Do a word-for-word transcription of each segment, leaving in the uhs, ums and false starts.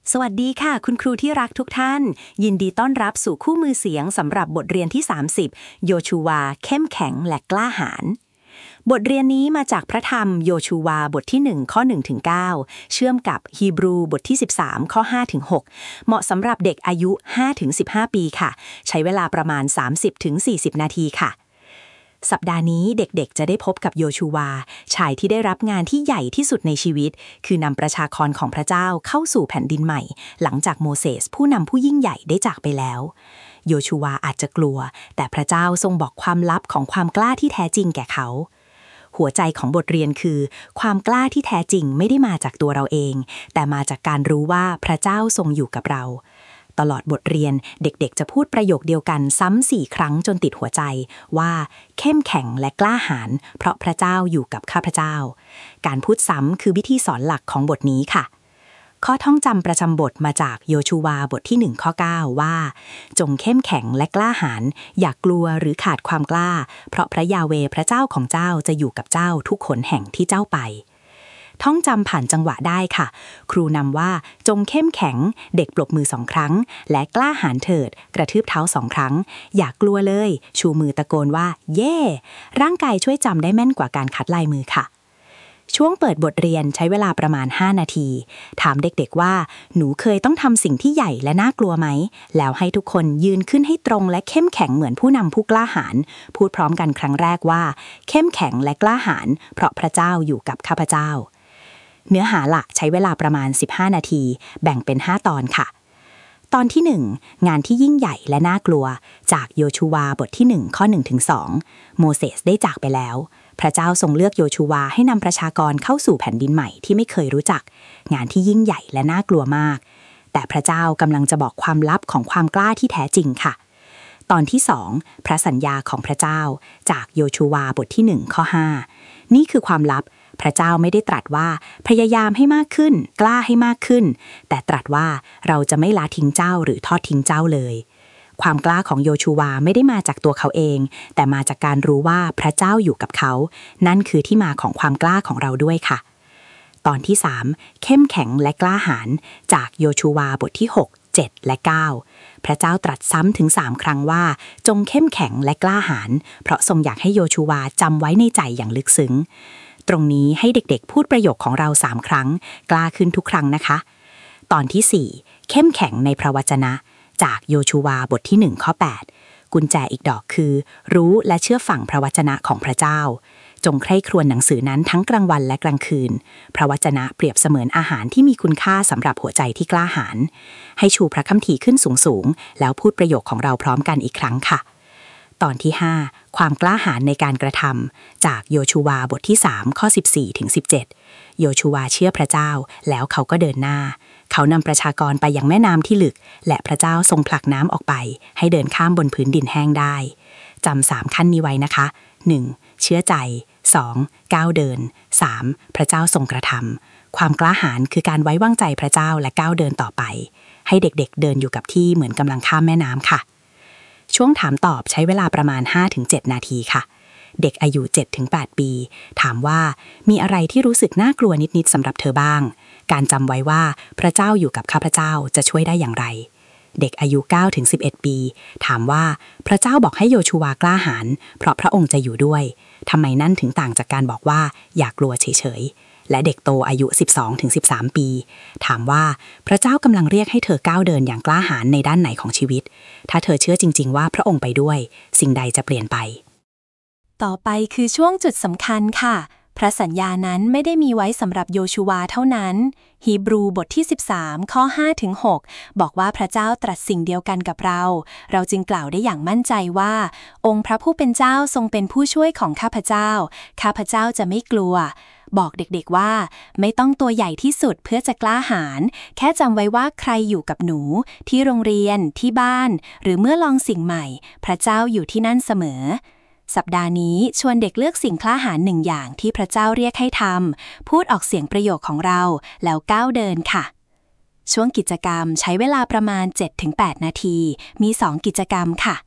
สวัสดีค่ะคุณครูที่รักทุกท่านยินดีต้อนรับสู่คู่มือเสียงสำหรับบทเรียนที่สามสิบโยชูวาเข้มแข็งและกล้าหาญบทเรียนนี้มาจากพระธรรมโยชูวาบทที่หนึ่งข้อหนึ่งถึงเก้าเชื่อมกับฮีบรูบทที่สิบสามข้อห้าถึงหกเหมาะสำหรับเด็กอายุ ห้าถึงสิบห้า ปีค่ะใช้เวลาประมาณ สามสิบถึงสี่สิบ นาทีค่ะสัปดาห์นี้เด็กๆจะได้พบกับโยชูวาชายที่ได้รับงานที่ใหญ่ที่สุดในชีวิตคือนำประชากรของพระเจ้าเข้าสู่แผ่นดินใหม่หลังจากโมเสสผู้นำผู้ยิ่งใหญ่ได้จากไปแล้วโยชูวาอาจจะกลัวแต่พระเจ้าทรงบอกความลับของความกล้าที่แท้จริงแก่เขาหัวใจของบทเรียนคือความกล้าที่แท้จริงไม่ได้มาจากตัวเราเองแต่มาจากการรู้ว่าพระเจ้าทรงอยู่กับเราตลอดบทเรียนเด็กๆจะพูดประโยคเดียวกันซ้ำสี่ครั้งจนติดหัวใจว่าเข้มแข็งและกล้าหาญเพราะพระเจ้าอยู่กับข้าพเจ้าการพูดซ้ำคือวิธีสอนหลักของบทนี้ค่ะข้อท่องจำประจำบทมาจากโยชูวาบทที่หนึ่งข้อเก้าว่าจงเข้มแข็งและกล้าหาญอย่ากลัวหรือขาดความกล้าเพราะพระยาเวห์พระเจ้าของเจ้าจะอยู่กับเจ้าทุกหนแห่งที่เจ้าไปท่องจำผ่านจังหวะได้ค่ะครูนำว่าจงเข้มแข็งเด็กปรบมือสองครั้งและกล้าหาญเถิดกระทืบเท้าสองครั้งอย่ากลัวเลยชูมือตะโกนว่าเย่ร่างกายช่วยจำได้แม่นกว่าการคัดลายมือค่ะช่วงเปิดบทเรียนใช้เวลาประมาณห้านาทีถามเด็กๆว่าหนูเคยต้องทำสิ่งที่ใหญ่และน่ากลัวไหมแล้วให้ทุกคนยืนขึ้นให้ตรงและเข้มแข็งเหมือนผู้นำผู้กล้าหาญพูดพร้อมกันครั้งแรกว่าเข้มแข็งและกล้าหาญเพราะพระเจ้าอยู่กับข้าพเจ้าเนื้อหาหลักใช้เวลาประมาณสิบห้านาทีแบ่งเป็นห้าตอนค่ะตอนที่หนึ่งงานที่ยิ่งใหญ่และน่ากลัวจากโยชูวาบทที่หนึ่งข้อหนึ่งถึงสองโมเสสได้จากไปแล้วพระเจ้าทรงเลือกโยชูวาให้นำประชากรเข้าสู่แผ่นดินใหม่ที่ไม่เคยรู้จักงานที่ยิ่งใหญ่และน่ากลัวมากแต่พระเจ้ากำลังจะบอกความลับของความกล้าที่แท้จริงค่ะตอนที่สองพระสัญญาของพระเจ้าจากโยชูวาบทที่หนึ่งข้อห้านี่คือความลับพระเจ้าไม่ได้ตรัสว่าพยายามให้มากขึ้นกล้าให้มากขึ้นแต่ตรัสว่าเราจะไม่ละทิ้งเจ้าหรือทอดทิ้งเจ้าเลยความกล้าของโยชูวาไม่ได้มาจากตัวเขาเองแต่มาจากการรู้ว่าพระเจ้าอยู่กับเขานั่นคือที่มาของความกล้าของเราด้วยค่ะตอนที่สามเข้มแข็งและกล้าหาญจากโยชูวาบทที่หก เจ็ดและเก้าพระเจ้าตรัสซ้ำถึงสามครั้งว่าจงเข้มแข็งและกล้าหาญเพราะทรงอยากให้โยชูวาจำไว้ในใจอย่างลึกซึ้งตรงนี้ให้เด็กๆพูดประโยคของเราสามครั้งกล้าขึ้นทุกครั้งนะคะตอนที่สี่เข้มแข็งในพระวจนะจากโยชูวาบทที่หนึ่งข้อแปดกุญแจอีกดอกคือรู้และเชื่อฟังพระวจนะของพระเจ้าจงใคร่ครวญหนังสือนั้นทั้งกลางวันและกลางคืนพระวจนะเปรียบเสมือนอาหารที่มีคุณค่าสำหรับหัวใจที่กล้าหาญให้ชูพระคัมภีร์ขึ้นสูงๆแล้วพูดประโยคของเราพร้อมกันอีกครั้งค่ะตอนที่ห้าความกล้าหาญในการกระทำจากโยชูวาบทที่สามข้อสิบสี่ถึงสิบเจ็ดโยชูวาเชื่อพระเจ้าแล้วเขาก็เดินหน้าเขานำประชากรไปยังแม่น้ำที่ลึกและพระเจ้าทรงผลักน้ำออกไปให้เดินข้ามบนพื้นดินแห้งได้จำสามขั้นนี้ไว้นะคะหนึ่งเชื่อใจสองก้าวเดินสามพระเจ้าทรงกระทำความกล้าหาญคือการไว้วางใจพระเจ้าและก้าวเดินต่อไปให้เด็กๆเดินอยู่กับที่เหมือนกำลังข้ามแม่น้ำค่ะช่วงถามตอบใช้เวลาประมาณ ห้าถึงเจ็ด นาทีค่ะเด็กอายุ เจ็ดถึงแปด ปีถามว่ามีอะไรที่รู้สึกน่ากลัวนิดๆสำหรับเธอบ้างการจำไว้ว่าพระเจ้าอยู่กับข้าพเจ้าจะช่วยได้อย่างไรเด็กอายุ เก้าถึงสิบเอ็ด ปีถามว่าพระเจ้าบอกให้โยชูวากล้าหาญเพราะพระองค์จะอยู่ด้วยทำไมนั่นถึงต่างจากการบอกว่าอย่ากลัวเฉยๆและเด็กโตอายุ สิบสองถึงสิบสาม ปีถามว่าพระเจ้ากำลังเรียกให้เธอก้าวเดินอย่างกล้าหาญในด้านไหนของชีวิตถ้าเธอเชื่อจริงๆว่าพระองค์ไปด้วยสิ่งใดจะเปลี่ยนไปต่อไปคือช่วงจุดสำคัญค่ะพระสัญญานั้นไม่ได้มีไว้สำหรับโยชูวาเท่านั้นฮีบรูบทที่สิบสามข้อห้าถึงหกบอกว่าพระเจ้าตรัสสิ่งเดียวกันกับเราเราจึงกล่าวได้อย่างมั่นใจว่าองค์พระผู้เป็นเจ้าทรงเป็นผู้ช่วยของข้าพเจ้าข้าพเจ้าจะไม่กลัวบอกเด็กๆว่าไม่ต้องตัวใหญ่ที่สุดเพื่อจะกล้าหาญแค่จำไว้ว่าใครอยู่กับหนูที่โรงเรียนที่บ้านหรือเมื่อลองสิ่งใหม่พระเจ้าอยู่ที่นั่นเสมอสัปดาห์นี้ชวนเด็กเลือกสิ่งกล้าหาญหนึ่งอย่างที่พระเจ้าเรียกให้ทำพูดออกเสียงประโยคของเราแล้วก้าวเดินค่ะช่วงกิจกรรมใช้เวลาประมาณ เจ็ดถึงแปด นาทีมีสองกิจกรรมค่ะ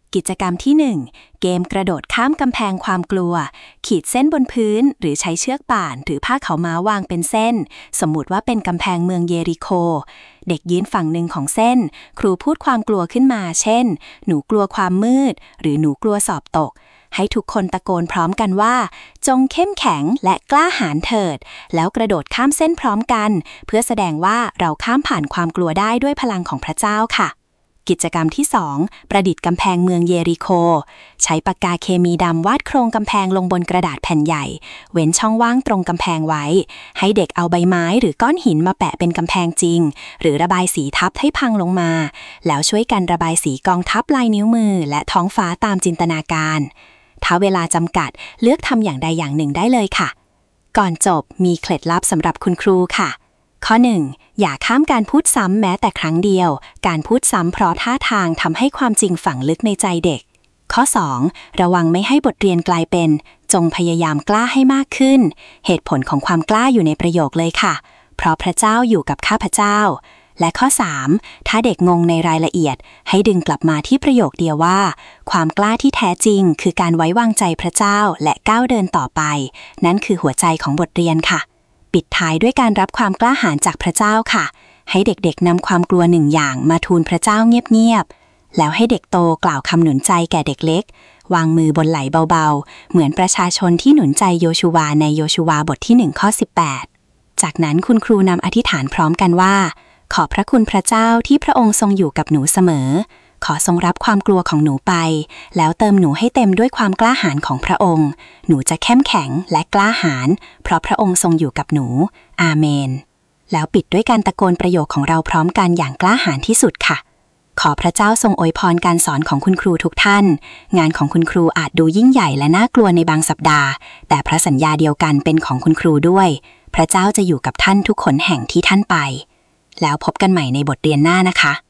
กิจกรรมที่หนึ่งเกมกระโดดข้ามกำแพงความกลัวขีดเส้นบนพื้นหรือใช้เชือกป่านหรือผ้าขาวม้าวางเป็นเส้นสมมุติว่าเป็นกำแพงเมืองเยริโคเด็กยืนฝั่งหนึ่งของเส้นครูพูดความกลัวขึ้นมาเช่นหนูกลัวความมืดหรือหนูกลัวสอบตกให้ทุกคนตะโกนพร้อมกันว่าจงเข้มแข็งและกล้าหาญเถิดแล้วกระโดดข้ามเส้นพร้อมกันเพื่อแสดงว่าเราข้ามผ่านความกลัวได้ด้วยพลังของพระเจ้าค่ะกิจกรรมที่สองประดิษฐ์กำแพงเมืองเยริโคใช้ปากกาเคมีดำวาดโครงกำแพงลงบนกระดาษแผ่นใหญ่เว้นช่องว่างตรงกำแพงไว้ให้เด็กเอาใบไม้หรือก้อนหินมาแปะเป็นกำแพงจริงหรือระบายสีทับให้พังลงมาแล้วช่วยกันระบายสีกองทับลายนิ้วมือและท้องฟ้าตามจินตนาการถ้าเวลาจำกัดเลือกทำอย่างใดอย่างหนึ่งได้เลยค่ะก่อนจบมีเคล็ดลับสำหรับคุณครูค่ะข้อหนึ่งอย่าข้ามการพูดซ้ำแม้แต่ครั้งเดียวการพูดซ้ำเพราะท่าทางทำให้ความจริงฝังลึกในใจเด็กข้อสองระวังไม่ให้บทเรียนกลายเป็นจงพยายามกล้าให้มากขึ้นเหตุผลของความกล้าอยู่ในประโยคเลยค่ะเพราะพระเจ้าอยู่กับข้าพเจ้าและข้อสามถ้าเด็กงงในรายละเอียดให้ดึงกลับมาที่ประโยคเดียวว่าความกล้าที่แท้จริงคือการไว้วางใจพระเจ้าและก้าวเดินต่อไปนั่นคือหัวใจของบทเรียนค่ะปิดท้ายด้วยการรับความกล้าหาญจากพระเจ้าค่ะให้เด็กๆนำความกลัวหนึ่งอย่างมาทูลพระเจ้าเงียบๆแล้วให้เด็กโตกล่าวคำหนุนใจแก่เด็กเล็กวางมือบนไหล่เบาๆเหมือนประชาชนที่หนุนใจโยชูวาในโยชูวาบทที่หนึ่งข้อสิบแปดจากนั้นคุณครูนำอธิษฐานพร้อมกันว่าขอบพระคุณพระเจ้าที่พระองค์ทรงอยู่กับหนูเสมอขอทรงรับความกลัวของหนูไปแล้วเติมหนูให้เต็มด้วยความกล้าหาญของพระองค์หนูจะเข้มแข็งและกล้าหาญเพราะพระองค์ทรงอยู่กับหนูอาเมนแล้วปิดด้วยการตะโกนประโยคของเราพร้อมกันอย่างกล้าหาญที่สุดค่ะขอพระเจ้าทรงอวยพรการสอนของคุณครูทุกท่านงานของคุณครูอาจดูยิ่งใหญ่และน่ากลัวในบางสัปดาห์แต่พระสัญญาเดียวกันเป็นของคุณครูด้วยพระเจ้าจะอยู่กับท่านทุกขนแห่งที่ท่านไปแล้วพบกันใหม่ในบทเรียนหน้านะคะ